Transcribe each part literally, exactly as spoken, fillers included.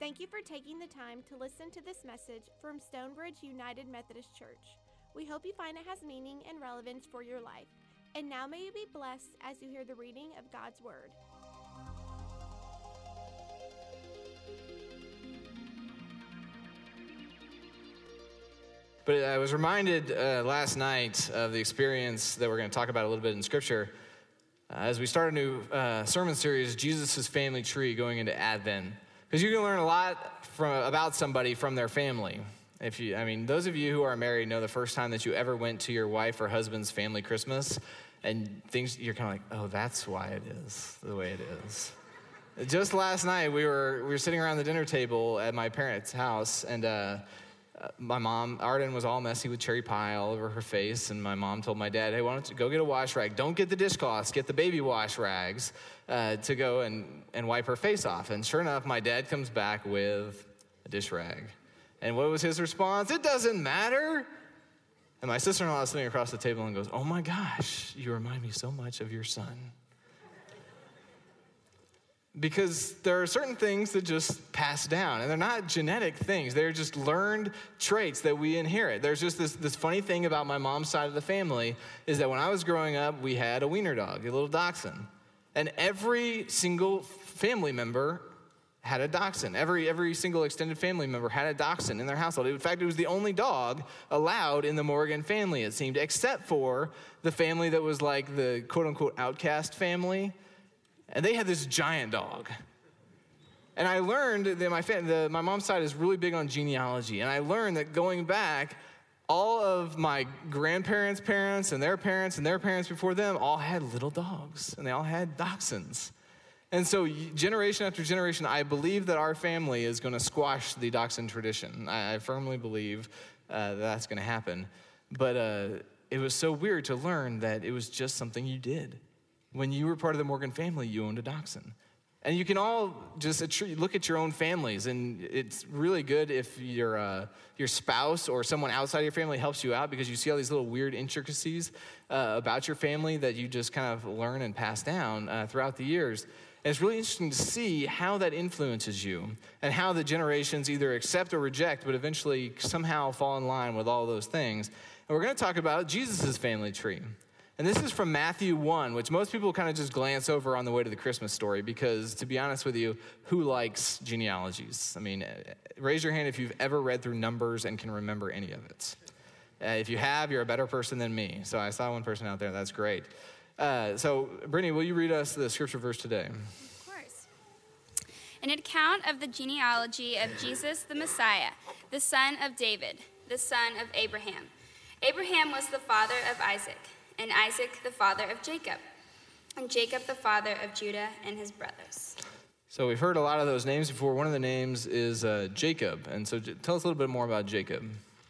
Thank you for taking the time to listen to this message from Stonebridge United Methodist Church. We hope you find it has meaning and relevance for your life. And now may you be blessed as you hear the reading of God's Word. But I was reminded uh, last night of the experience that we're going to talk about a little bit in Scripture uh, as we start a new uh, sermon series, Jesus' Family Tree, going into Advent. Because you can learn a lot from about somebody from their family. If you, I mean, those of you who are married know the first time that you ever went to your wife or husband's family Christmas, and things you're kind of like, oh, that's why it is the way it is. Just last night, we were we were sitting around the dinner table at my parents' house, and uh, my mom, Arden, was all messy with cherry pie all over her face, and my mom told my dad, hey, why don't you go get a wash rag? Don't get the dishcloths, get the baby wash rags uh, to go and, and wipe her face off. And sure enough, my dad comes back with a dish rag. And what was his response? It doesn't matter. And my sister-in-law is sitting across the table and goes, oh my gosh, you remind me so much of your son. Because there are certain things that just pass down, and they're not genetic things. They're just learned traits that we inherit. There's just this, this funny thing about my mom's side of the family is that when I was growing up, we had a wiener dog, a little dachshund. And every single family member had a dachshund. Every, every single extended family member had a dachshund in their household. In fact, it was the only dog allowed in the Morgan family, it seemed, except for the family that was like the quote-unquote outcast family. And they had this giant dog. And I learned that my fam- the, my mom's side is really big on genealogy. And I learned that going back, all of my grandparents' parents and their parents and their parents before them all had little dogs. And they all had dachshunds. And so generation after generation, I believe that our family is going to squash the dachshund tradition. I, I firmly believe uh, that that's going to happen. But uh, it was so weird to learn that it was just something you did. When you were part of the Morgan family, you owned a dachshund. And you can all just look at your own families, and it's really good if your uh, your spouse or someone outside of your family helps you out, because you see all these little weird intricacies uh, about your family that you just kind of learn and pass down uh, throughout the years. And it's really interesting to see how that influences you and how the generations either accept or reject, but eventually somehow fall in line with all those things. And we're going to talk about Jesus' family tree. And this is from Matthew one, which most people kind of just glance over on the way to the Christmas story because, to be honest with you, who likes genealogies? I mean, raise your hand if you've ever read through Numbers and can remember any of it. Uh, if you have, you're a better person than me. So I saw one person out there. That's great. Uh, so, Brittany, will you read us the scripture verse today? Of course. An account of the genealogy of Jesus the Messiah, the son of David, the son of Abraham. Abraham was the father of Isaac, and Isaac the father of Jacob, and Jacob the father of Judah and his brothers. So we've heard a lot of those names before. One of the names is uh, Jacob, and so j- tell us a little bit more about Jacob.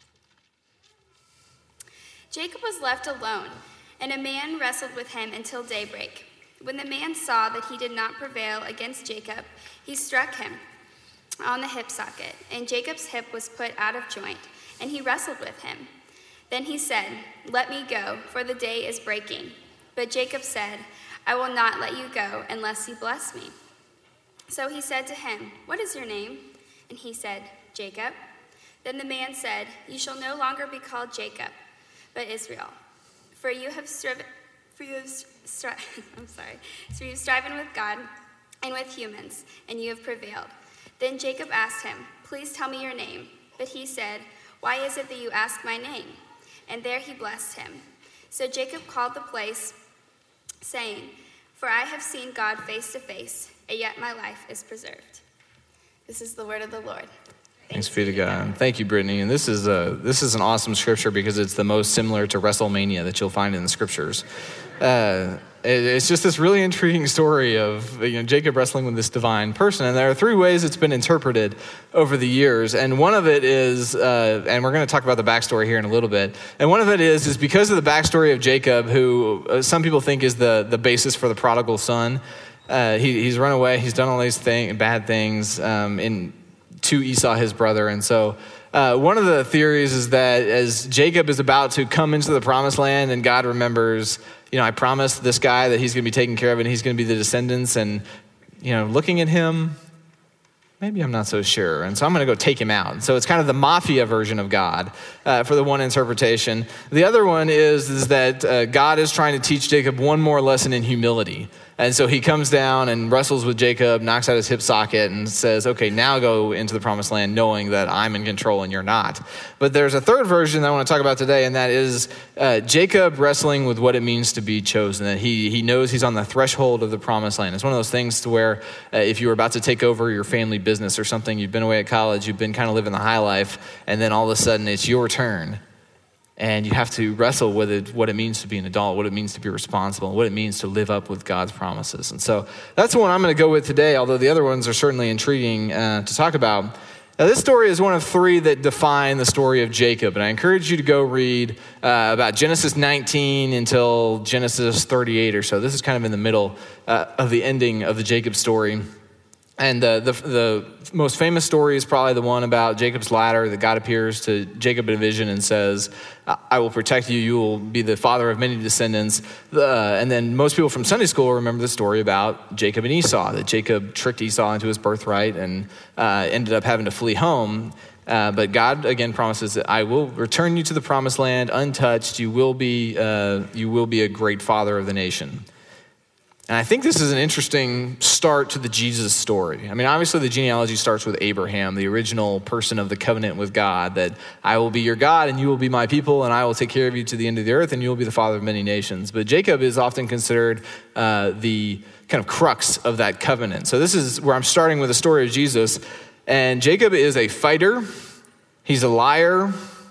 Jacob was left alone, and a man wrestled with him until daybreak. When the man saw that he did not prevail against Jacob, he struck him on the hip socket, and Jacob's hip was put out of joint, and he wrestled with him. Then he said, let me go, for the day is breaking. But Jacob said, I will not let you go unless you bless me. So he said to him, what is your name? And he said, Jacob. Then the man said, you shall no longer be called Jacob, but Israel. For you have striven, for you have stri- I'm sorry, for you have striven with God and with humans, and you have prevailed. Then Jacob asked him, please tell me your name. But he said, why is it that you ask my name? And there he blessed him. So Jacob called the place, saying, for I have seen God face to face, and yet my life is preserved. This is the word of the Lord. Thanks, Thanks be to God. God. Thank you, Brittany. And this is a this is an awesome scripture because it's the most similar to WrestleMania that you'll find in the scriptures. Uh, it, it's just this really intriguing story of you know Jacob wrestling with this divine person, and there are three ways it's been interpreted over the years. And one of it is, uh, and we're going to talk about the backstory here in a little bit. And one of it is is because of the backstory of Jacob, who uh, some people think is the the basis for the prodigal son. Uh, he, he's run away. He's done all these thing, bad things um, in. to Esau, his brother. And so uh, one of the theories is that as Jacob is about to come into the promised land and God remembers, you know, I promised this guy that he's going to be taken care of and he's going to be the descendants, and, you know, looking at him, maybe I'm not so sure. And so I'm going to go take him out. So it's kind of the mafia version of God uh, for the one interpretation. The other one is, is that uh, God is trying to teach Jacob one more lesson in humility. And so he comes down and wrestles with Jacob, knocks out his hip socket, and says, okay, now go into the promised land knowing that I'm in control and you're not. But there's a third version that I want to talk about today, and that is uh, Jacob wrestling with what it means to be chosen, that he he knows he's on the threshold of the promised land. It's one of those things to where uh, if you were about to take over your family business or something, you've been away at college, you've been kind of living the high life, and then all of a sudden it's your turn. And you have to wrestle with it, what it means to be an adult, what it means to be responsible, what it means to live up with God's promises. And so that's the one I'm going to go with today, although the other ones are certainly intriguing uh, to talk about. Now, this story is one of three that define the story of Jacob. And I encourage you to go read uh, about Genesis nineteen until Genesis thirty-eight or so. This is kind of in the middle uh, of the ending of the Jacob story. And uh, the the most famous story is probably the one about Jacob's ladder, that God appears to Jacob in a vision and says, I will protect you, you will be the father of many descendants. Uh, and then most people from Sunday school remember the story about Jacob and Esau, that Jacob tricked Esau into his birthright and uh, ended up having to flee home. Uh, but God, again, promises that I will return you to the promised land untouched. You will be, uh, you will be a great father of the nation. And I think this is an interesting start to the Jesus story. I mean, obviously the genealogy starts with Abraham, the original person of the covenant with God, that I will be your God and you will be my people and I will take care of you to the end of the earth and you will be the father of many nations. But Jacob is often considered uh, the kind of crux of that covenant. So this is where I'm starting with the story of Jesus. And Jacob is a fighter, he's a liar,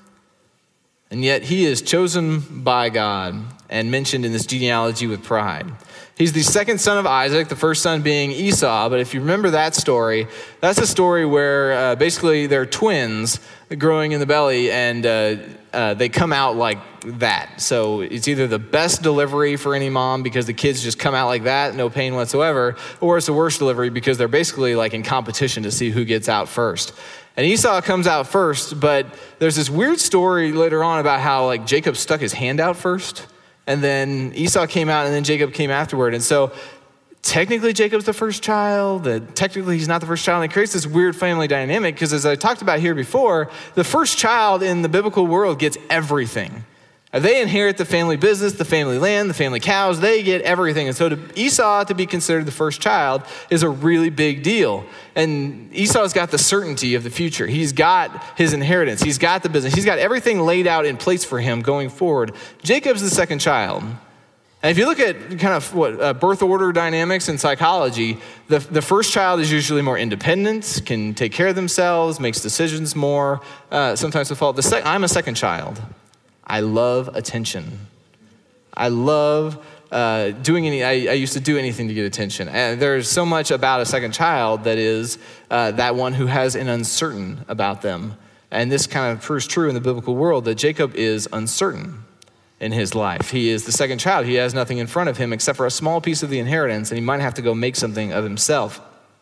and yet he is chosen by God and mentioned in this genealogy with pride. He's the second son of Isaac, the first son being Esau. But if you remember that story, that's a story where uh, basically they're twins growing in the belly, and uh, uh, they come out like that. So it's either the best delivery for any mom because the kids just come out like that, no pain whatsoever, or it's the worst delivery because they're basically like in competition to see who gets out first. And Esau comes out first, but there's this weird story later on about how like Jacob stuck his hand out first. And then Esau came out, and then Jacob came afterward. And so technically Jacob's the first child, that technically he's not the first child. And it creates this weird family dynamic because as I talked about here before, the first child in the biblical world gets everything. They inherit the family business, the family land, the family cows. They get everything. And so to Esau to be considered the first child is a really big deal. And Esau's got the certainty of the future. He's got his inheritance. He's got the business. He's got everything laid out in place for him going forward. Jacob's the second child. And if you look at kind of what uh, birth order dynamics in psychology, the, the first child is usually more independent, can take care of themselves, makes decisions more, uh, sometimes with fault. The sec- I'm a second child. I love attention. I love uh, doing any, I, I used to do anything to get attention. And there's so much about a second child that is uh, that one who has an uncertain about them. And this kind of proves true in the biblical world that Jacob is uncertain in his life. He is the second child. He has nothing in front of him except for a small piece of the inheritance, and he might have to go make something of himself.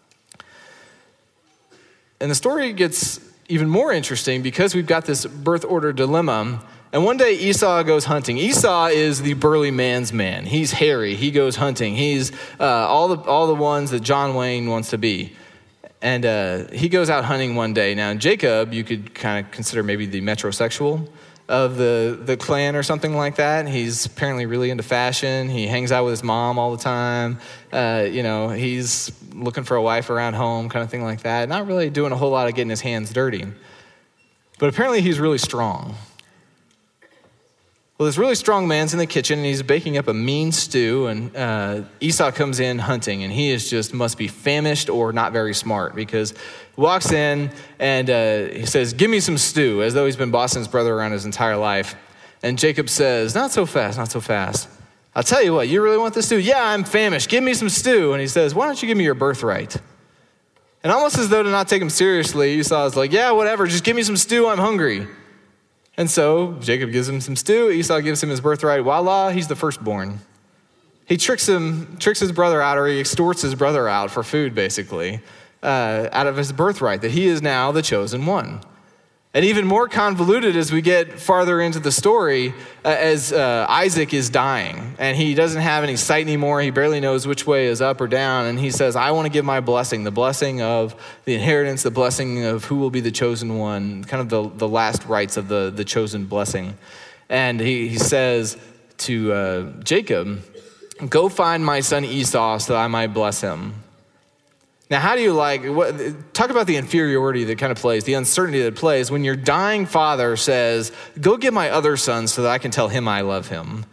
And the story gets even more interesting because we've got this birth order dilemma. And one day Esau goes hunting. Esau is the burly man's man. He's hairy. He goes hunting. He's uh, all the all the ones that John Wayne wants to be. And uh, he goes out hunting one day. Now, Jacob, you could kind of consider maybe the metrosexual of the, the clan or something like that. He's apparently really into fashion. He hangs out with his mom all the time. Uh, you know, he's looking for a wife around home, kind of thing like that. Not really doing a whole lot of getting his hands dirty. But apparently he's really strong. Well, this really strong man's in the kitchen, and he's baking up a mean stew, and uh, Esau comes in hunting, and he is just must be famished or not very smart because he walks in, and uh, he says, give me some stew, as though he's been bossing his brother around his entire life. And Jacob says, not so fast, not so fast. I'll tell you what, you really want this stew? Yeah, I'm famished. Give me some stew. And he says, why don't you give me your birthright? And almost as though to not take him seriously, Esau is like, yeah, whatever, just give me some stew, I'm hungry. And so Jacob gives him some stew. Esau gives him his birthright. Voila, he's the firstborn. He tricks him, tricks his brother out, or he extorts his brother out for food, basically, uh, out of his birthright, that he is now the chosen one. And even more convoluted as we get farther into the story, uh, as uh, Isaac is dying, and he doesn't have any sight anymore. He barely knows which way is up or down, and he says, I want to give my blessing, the blessing of the inheritance, the blessing of who will be the chosen one, kind of the, the last rites of the, the chosen blessing. And he, he says to uh, Jacob, go find my son Esau so that I might bless him. Now, how do you like, what, talk about the inferiority that kind of plays, the uncertainty that plays when your dying father says, go get my other son so that I can tell him I love him.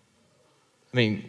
I mean,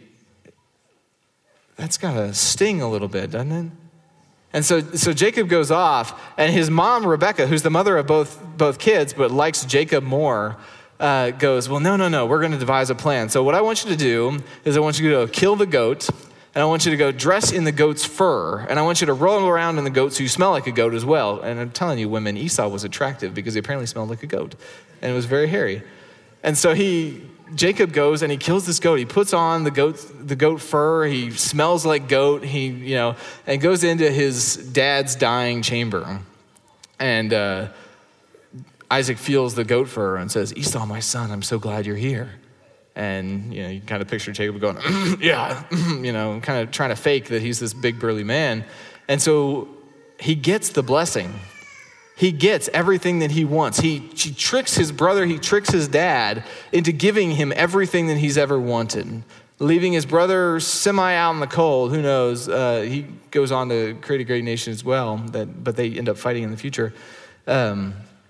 that's got to sting a little bit, doesn't it? And so, so Jacob goes off, and his mom, Rebecca, who's the mother of both, both kids, but likes Jacob more, uh, goes, well, no, no, no, we're going to devise a plan. So what I want you to do is I want you to go kill the goat, and I want you to go dress in the goat's fur, and I want you to roll around in the goat so you smell like a goat as well. And I'm telling you, women, Esau was attractive because he apparently smelled like a goat, and it was very hairy. And so he, Jacob goes and he kills this goat. He puts on the goat, the goat fur. He smells like goat. He, you know, and goes into his dad's dying chamber. And uh, Isaac feels the goat fur and says, Esau, my son, I'm so glad you're here. And, you know, you kind of picture Jacob going, yeah, you know, kind of trying to fake that he's this big burly man. And so he gets the blessing. He gets everything that he wants. He, he tricks his brother, he tricks his dad into giving him everything that he's ever wanted, leaving his brother semi out in the cold. Who knows? Uh, he goes on to create a great nation as well, that, but they end up fighting in the future. Um,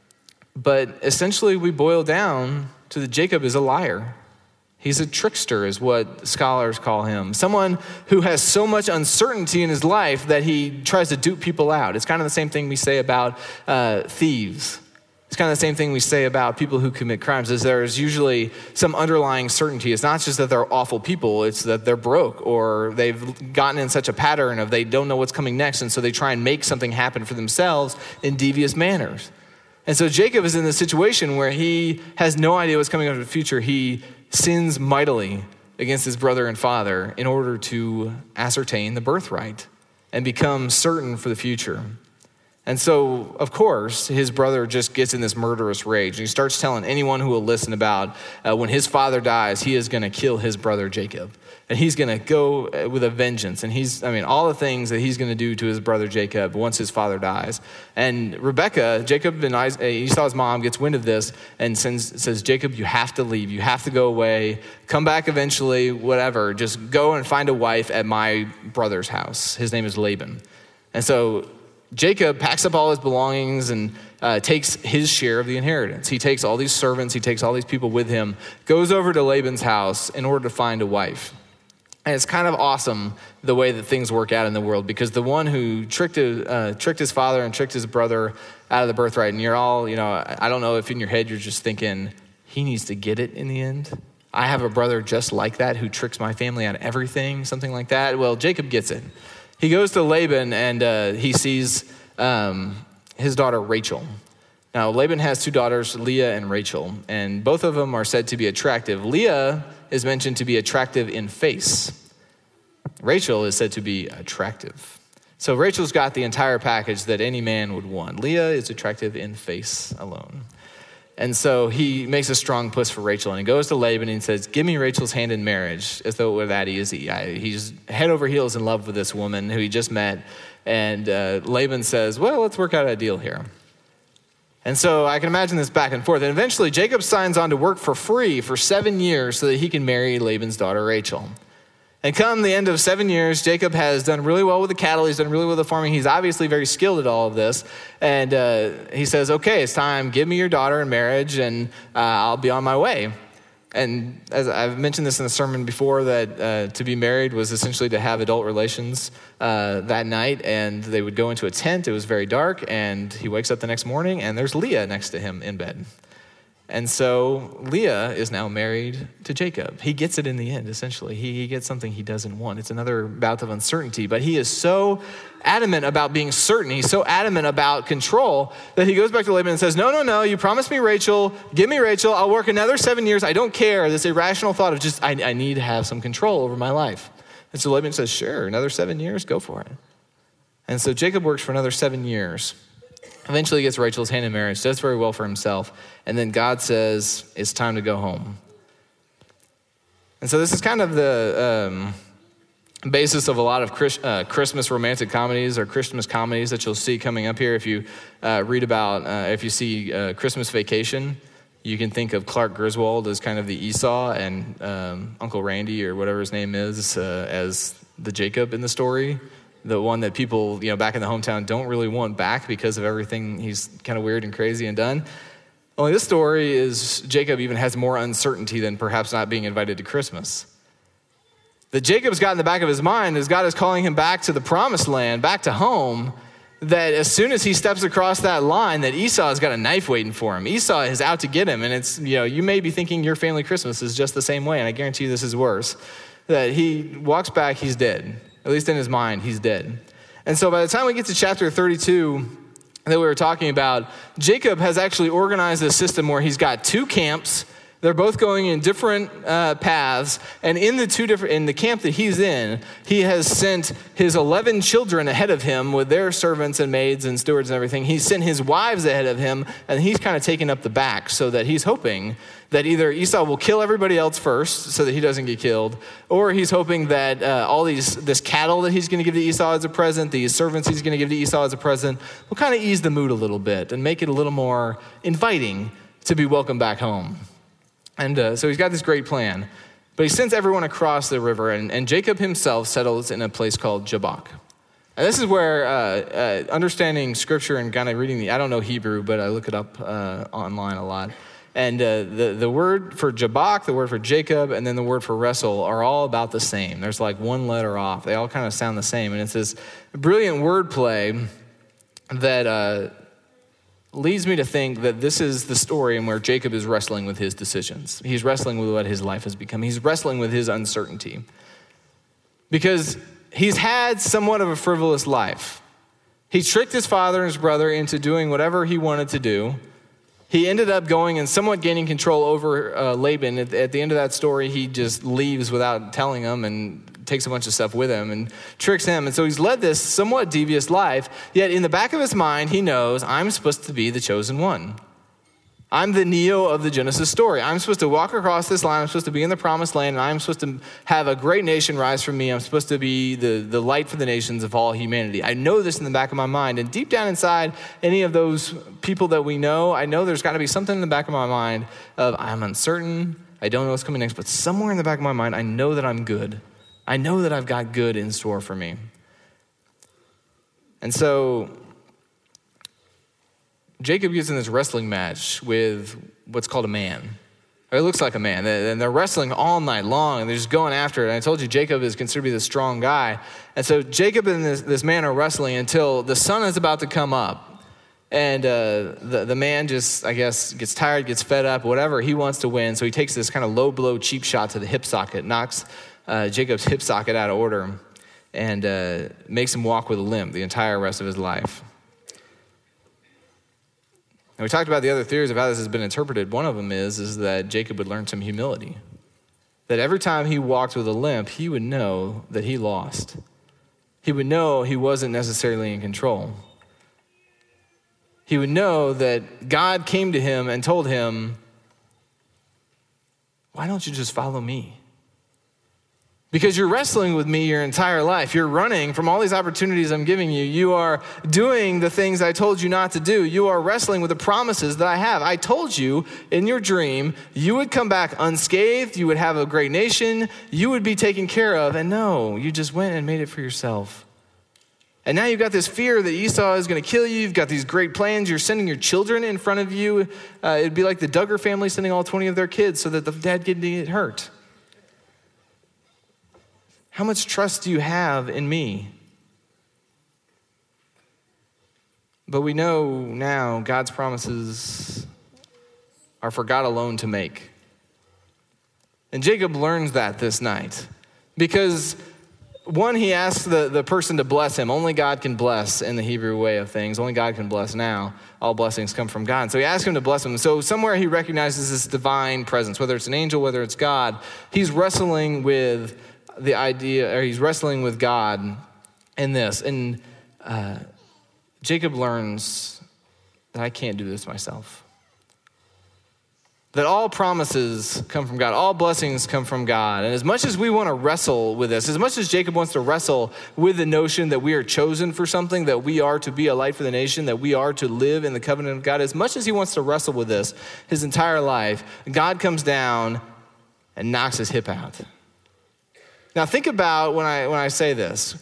but essentially we boil down to that Jacob is a liar. He's a trickster is what scholars call him. Someone who has so much uncertainty in his life that he tries to dupe people out. It's kind of the same thing we say about uh, thieves. It's kind of the same thing we say about people who commit crimes, is there's usually some underlying certainty. It's not just that they're awful people, it's that they're broke or they've gotten in such a pattern of they don't know what's coming next, and so they try and make something happen for themselves in devious manners. And so Jacob is in this situation where he has no idea what's coming up in the future. He sins mightily against his brother and father in order to ascertain the birthright and become certain for the future. And so, of course, his brother just gets in this murderous rage. And he starts telling anyone who will listen about uh, when his father dies, he is going to kill his brother Jacob. And he's going to go with a vengeance. And he's, I mean, all the things that he's going to do to his brother Jacob once his father dies. And Rebecca, Jacob and Esau's mom gets wind of this and sends, says, Jacob, you have to leave. You have to go away. Come back eventually, whatever. Just go and find a wife at my brother's house. His name is Laban. And so Jacob packs up all his belongings and uh, takes his share of the inheritance. He takes all these servants, he takes all these people with him, goes over to Laban's house in order to find a wife. And it's kind of awesome the way that things work out in the world, because the one who tricked his, uh, tricked his father and tricked his brother out of the birthright, and you're all, you know, I don't know if in your head you're just thinking, he needs to get it in the end. I have a brother just like that who tricks my family out of everything, something like that. Well, Jacob gets it. He goes to Laban and uh, he sees um, his daughter Rachel. Now, Laban has two daughters, Leah and Rachel, and both of them are said to be attractive. Leah is mentioned to be attractive in face. Rachel is said to be attractive. So Rachel's got the entire package that any man would want. Leah is attractive in face alone. And so he makes a strong push for Rachel, and he goes to Laban and says, give me Rachel's hand in marriage, as though it were that easy. I, he's head over heels in love with this woman who he just met. And uh, Laban says, well, let's work out a deal here. And so I can imagine this back and forth. And eventually Jacob signs on to work for free for seven years so that he can marry Laban's daughter, Rachel. And come the end of seven years, Jacob has done really well with the cattle. He's done really well with the farming. He's obviously very skilled at all of this. And uh, he says, okay, it's time. Give me your daughter in marriage and uh, I'll be on my way. And as I've mentioned this in the sermon before, that uh, to be married was essentially to have adult relations uh, that night. And they would go into a tent. It was very dark. And he wakes up the next morning and there's Leah next to him in bed. And so Leah is now married to Jacob. He gets it in the end, essentially. He, he gets something he doesn't want. It's another bout of uncertainty. But he is so adamant about being certain. He's so adamant about control that he goes back to Laban and says, no, no, no, you promised me Rachel. Give me Rachel. I'll work another seven years. I don't care. This irrational thought of just, I, I need to have some control over my life. And so Laban says, sure, another seven years, go for it. And so Jacob works for another seven years. Eventually gets Rachel's hand in marriage, does very well for himself, and then God says, it's time to go home. And so this is kind of the um, basis of a lot of Chris, uh, Christmas romantic comedies or Christmas comedies that you'll see coming up here. If you uh, read about, uh, if you see uh, Christmas Vacation, you can think of Clark Griswold as kind of the Esau and um, Uncle Randy or whatever his name is uh, as the Jacob in the story. The one that people, you know, back in the hometown don't really want back because of everything he's kind of weird and crazy and done. Only this story is Jacob even has more uncertainty than perhaps not being invited to Christmas. That Jacob's got in the back of his mind as God is calling him back to the promised land, back to home, that as soon as he steps across that line, that Esau's got a knife waiting for him. Esau is out to get him, and it's, you know, you may be thinking your family Christmas is just the same way, and I guarantee you this is worse. That he walks back, he's dead. At least in his mind, he's dead. And so by the time we get to chapter thirty-two that we were talking about, Jacob has actually organized a system where he's got two camps. They're both going in different uh, paths, and in the two different in the camp that he's in, he has sent his eleven children ahead of him with their servants and maids and stewards and everything. He's sent his wives ahead of him, and he's kind of taken up the back so that he's hoping that either Esau will kill everybody else first so that he doesn't get killed, or he's hoping that uh, all these this cattle that he's going to give to Esau as a present, these servants he's going to give to Esau as a present, will kind of ease the mood a little bit and make it a little more inviting to be welcomed back home. And uh, so he's got this great plan, but he sends everyone across the river, and, and Jacob himself settles in a place called Jabbok. And this is where uh, uh, understanding scripture and kind of reading the, I don't know Hebrew, but I look it up uh, online a lot. And uh, the, the word for Jabbok, the word for Jacob, and then the word for wrestle are all about the same. There's like one letter off. They all kind of sound the same. And it's this brilliant wordplay that uh, leads me to think that this is the story in where Jacob is wrestling with his decisions. He's wrestling with what his life has become. He's wrestling with his uncertainty. Because he's had somewhat of a frivolous life. He tricked his father and his brother into doing whatever he wanted to do. He ended up going and somewhat gaining control over uh, Laban. At, at the end of that story, he just leaves without telling him and takes a bunch of stuff with him and tricks him. And so he's led this somewhat devious life, yet in the back of his mind, he knows, I'm supposed to be the chosen one. I'm the Neo of the Genesis story. I'm supposed to walk across this line. I'm supposed to be in the promised land, and I'm supposed to have a great nation rise from me. I'm supposed to be the, the light for the nations of all humanity. I know this in the back of my mind. And deep down inside, any of those people that we know, I know there's got to be something in the back of my mind of I'm uncertain. I don't know what's coming next, but somewhere in the back of my mind, I know that I'm good. I know that I've got good in store for me. And so Jacob gets in this wrestling match with what's called a man. It looks like a man. And they're wrestling all night long, and they're just going after it. And I told you, Jacob is considered to be the strong guy. And so Jacob and this, this man are wrestling until the sun is about to come up. And uh, the, the man just, I guess, gets tired, gets fed up, whatever. He wants to win. So he takes this kind of low blow, cheap shot to the hip socket, knocks uh, Jacob's hip socket out of order, and uh, makes him walk with a limp the entire rest of his life. And we talked about the other theories of how this has been interpreted. One of them is, is that Jacob would learn some humility. That every time he walked with a limp, he would know that he lost. He would know he wasn't necessarily in control. He would know that God came to him and told him, why don't you just follow me? Because you're wrestling with me your entire life. You're running from all these opportunities I'm giving you. You are doing the things I told you not to do. You are wrestling with the promises that I have. I told you in your dream, you would come back unscathed. You would have a great nation. You would be taken care of. And no, you just went and made it for yourself. And now you've got this fear that Esau is going to kill you. You've got these great plans. You're sending your children in front of you. Uh, it'd be like the Duggar family sending all twenty of their kids so that the dad didn't get hurt. How much trust do you have in me? But we know now God's promises are for God alone to make. And Jacob learns that this night. Because one, he asks the, the person to bless him. Only God can bless in the Hebrew way of things. Only God can bless now. All blessings come from God. So he asks him to bless him. So somewhere he recognizes this divine presence, whether it's an angel, whether it's God. He's wrestling with the idea, or he's wrestling with God in this. And uh, Jacob learns that I can't do this myself. That all promises come from God, all blessings come from God. And as much as we want to wrestle with this, as much as Jacob wants to wrestle with the notion that we are chosen for something, that we are to be a light for the nation, that we are to live in the covenant of God, as much as he wants to wrestle with this his entire life, God comes down and knocks his hip out. Now think about when I when I say this.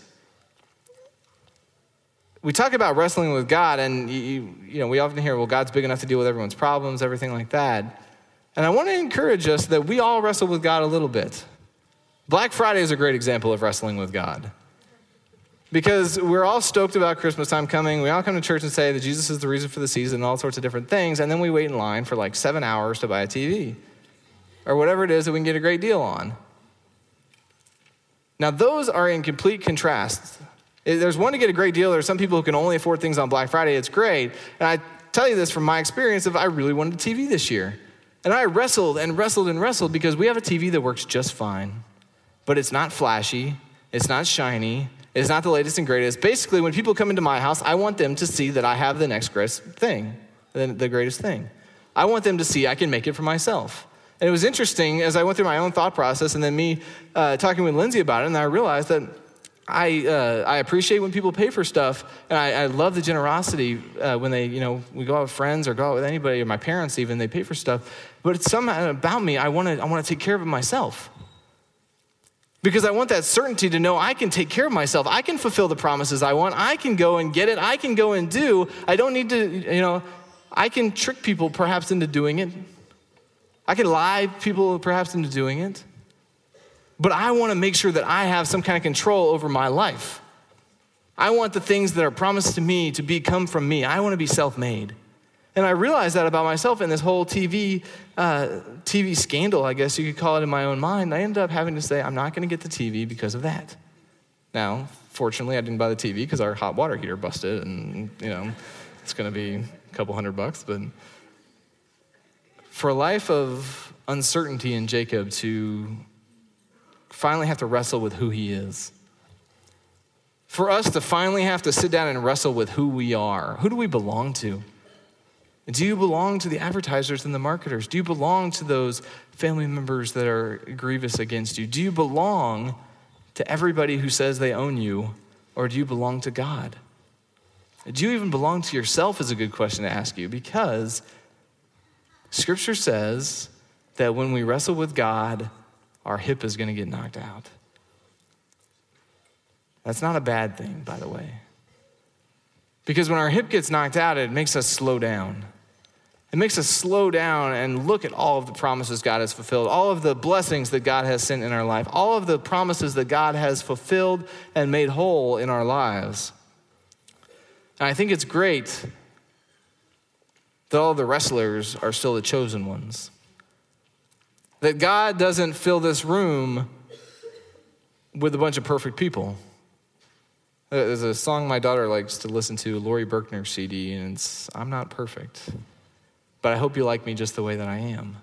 We talk about wrestling with God, and you, you know we often hear, well, God's big enough to deal with everyone's problems, everything like that. And I want to encourage us that we all wrestle with God a little bit. Black Friday is a great example of wrestling with God. Because we're all stoked about Christmas time coming. We all come to church and say that Jesus is the reason for the season and all sorts of different things. And then we wait in line for like seven hours to buy a T V. Or whatever it is that we can get a great deal on. Now those are in complete contrast. There's one to get a great deal. There's some people who can only afford things on Black Friday. It's great. And I tell you this from my experience of I really wanted a T V this year. And I wrestled and wrestled and wrestled because we have a T V that works just fine. But it's not flashy. It's not shiny. It's not the latest and greatest. Basically, when people come into my house, I want them to see that I have the next greatest thing, the greatest thing. I want them to see I can make it for myself. And it was interesting as I went through my own thought process and then me uh, talking with Lindsay about it, and I realized that I uh, I appreciate when people pay for stuff, and I, I love the generosity uh, when they, you know, we go out with friends or go out with anybody, or my parents even, they pay for stuff. But it's something about me, I want to I want to take care of it myself. Because I want that certainty to know I can take care of myself. I can fulfill the promises I want. I can go and get it. I can go and do. I don't need to, you know, I can trick people perhaps into doing it. I can lie people perhaps into doing it. But I want to make sure that I have some kind of control over my life. I want the things that are promised to me to be come from me. I want to be self-made. And I realized that about myself in this whole T V uh, T V scandal, I guess you could call it, in my own mind. I ended up having to say, I'm not going to get the T V because of that. Now, fortunately, I didn't buy the T V because our hot water heater busted, and you know, it's going to be a couple hundred bucks. But for a life of uncertainty in Jacob to finally have to wrestle with who he is. For us to finally have to sit down and wrestle with who we are. Who do we belong to? Do you belong to the advertisers and the marketers? Do you belong to those family members that are grievous against you? Do you belong to everybody who says they own you, or do you belong to God? Do you even belong to yourself is a good question to ask you, because Scripture says that when we wrestle with God, our hip is going to get knocked out. That's not a bad thing, by the way. Because when our hip gets knocked out, it makes us slow down. It makes us slow down and look at all of the promises God has fulfilled, all of the blessings that God has sent in our life, all of the promises that God has fulfilled and made whole in our lives. And I think it's great that all the wrestlers are still the chosen ones. That God doesn't fill this room with a bunch of perfect people. There's a song my daughter likes to listen to, Lori Berkner C D, and it's, I'm not perfect, but I hope you like me just the way that I am.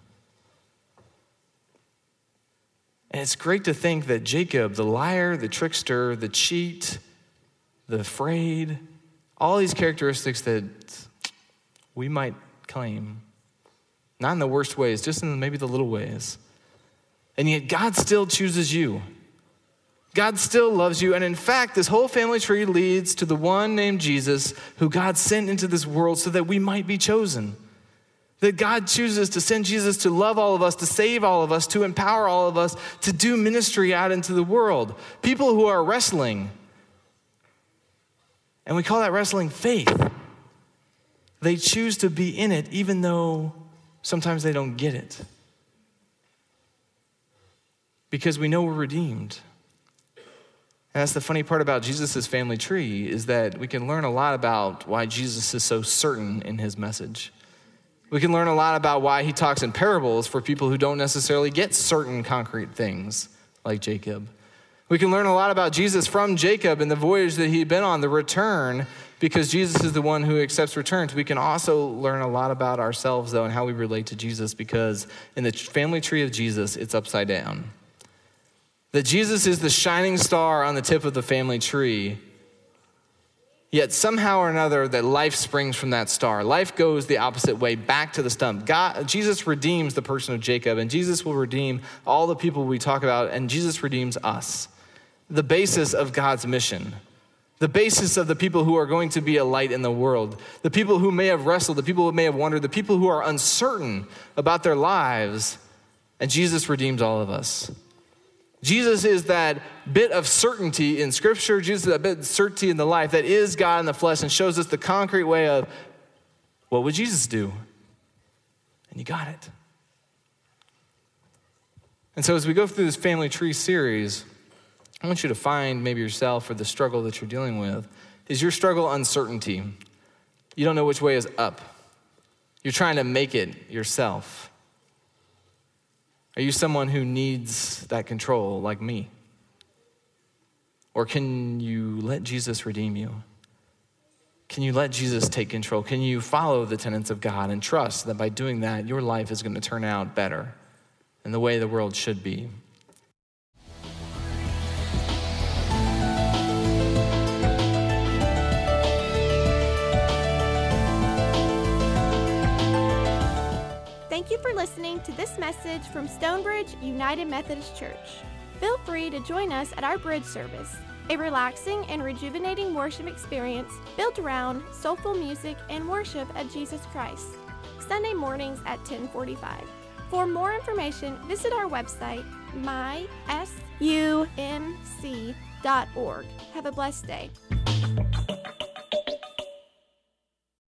And it's great to think that Jacob, the liar, the trickster, the cheat, the afraid, all these characteristics that we might claim, not in the worst ways, just in maybe the little ways. And yet God still chooses you. God still loves you. And in fact, this whole family tree leads to the one named Jesus, who God sent into this world so that we might be chosen. That God chooses to send Jesus to love all of us, to save all of us, to empower all of us, to do ministry out into the world. People who are wrestling. And we call that wrestling faith. They choose to be in it even though sometimes they don't get it. Because we know we're redeemed. And that's the funny part about Jesus' family tree, is that we can learn a lot about why Jesus is so certain in his message. We can learn a lot about why he talks in parables for people who don't necessarily get certain concrete things, like Jacob. We can learn a lot about Jesus from Jacob and the voyage that he'd been on, the return, because Jesus is the one who accepts returns. We can also learn a lot about ourselves, though, and how we relate to Jesus, because in the family tree of Jesus, it's upside down. That Jesus is the shining star on the tip of the family tree, Yet somehow or another that life springs from that star. Life goes the opposite way, back to the stump. God, Jesus redeems the person of Jacob, and Jesus will redeem all the people we talk about, and Jesus redeems us. The basis of God's mission. The basis of the people who are going to be a light in the world. The people who may have wrestled, the people who may have wondered, the people who are uncertain about their lives. And Jesus redeems all of us. Jesus is that bit of certainty in Scripture. Jesus is that bit of certainty in the life that is God in the flesh and shows us the concrete way of what would Jesus do? And you got it. And so as we go through this family tree series, I want you to find maybe yourself or the struggle that you're dealing with. Is your struggle uncertainty? You don't know which way is up. You're trying to make it yourself. Are you someone who needs that control like me? Or can you let Jesus redeem you? Can you let Jesus take control? Can you follow the tenets of God and trust that by doing that, your life is going to turn out better in the way the world should be? Thank you for listening to this message from Stonebridge United Methodist Church. Feel free to join us at our bridge service, a relaxing and rejuvenating worship experience built around soulful music and worship of Jesus Christ, Sunday mornings at ten forty-five. For more information, visit our website, my s u m c dot org. Have a blessed day.